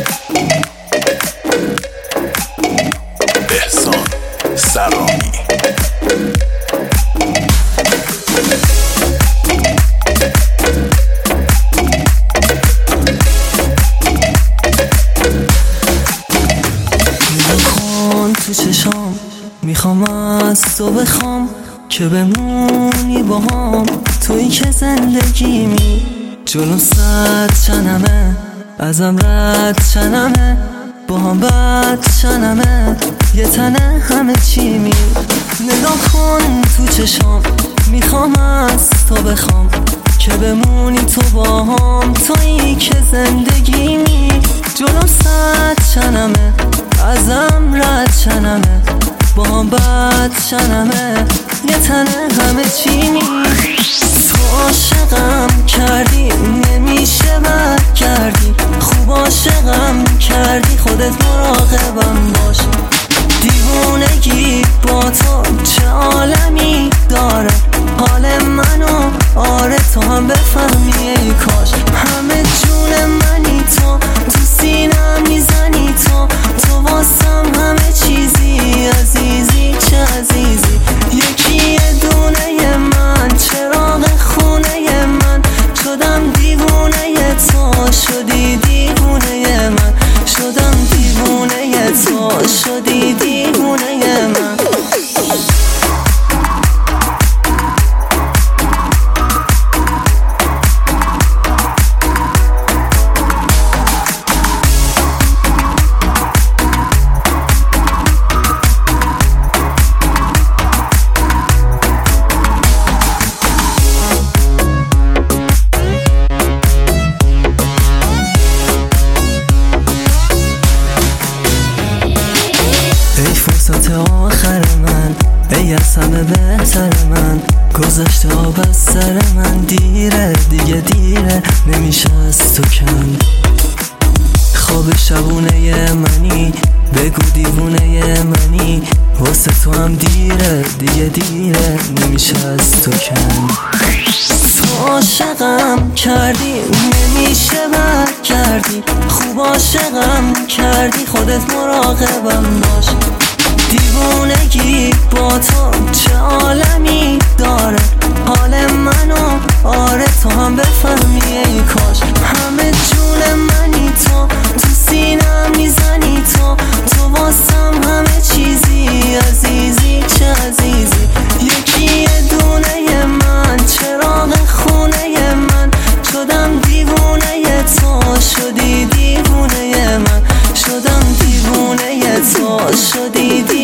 احسان سرامی. نگاه تو چشام، میخوام از تو بخوام که بمونی با هم، تویی که زندگیمی. جلو صد چنمه ازم رد چنمه، با هم بد چنمه یه تنه همه چی می. نگاه کن تو چشام، میخوام از تو بخوام که بمونی تو با هم، تویی که زندگیمی. جلو صد چنمه ازم رد چنمه، با هم بد چنمه یه تنه همه چی می. تو عاشقم کردی نمیشه بد کردی، خوب عاشقم کردی خودت مراقبم باش. دیوونگی با تو چه عالمی داره، حال منو آره تو هم بفهمی ای کاش. همه جون منی تو سینم میزنی تو واسم همه چیزی، عزیزی چه عزیزی. یکی دونه من چراغ خونه من، شدم دیوونه تو شدی دیوونه من، شدم دیوونه تو شدی دیوونه من. ای فرصت آخر من، ای از همه بهتر من، گذشته آب از سر من، دیره دیگه دیره نمیشه از تو کند. خواب شبونه منی بگو دیوونه منی، واسه تو هم دیره دیگه دیره نمیشه از تو کند. تو عاشقم کردی نمیشه بد کردی، خوب عاشقم کردی خودت مراقبم باش. دیوونگی با تو چه عالمی داره، حال منو آره تو هم بفهمی ای کاش. همه جون منی تو سینم میزنی تو واسم همه چیزی، عزیزی چه عزیزی. یکی دونه من چراغ خونه من، شدم دیوونه تو شدی دیوونه من، شدم دیوونه تو شدی دیوونه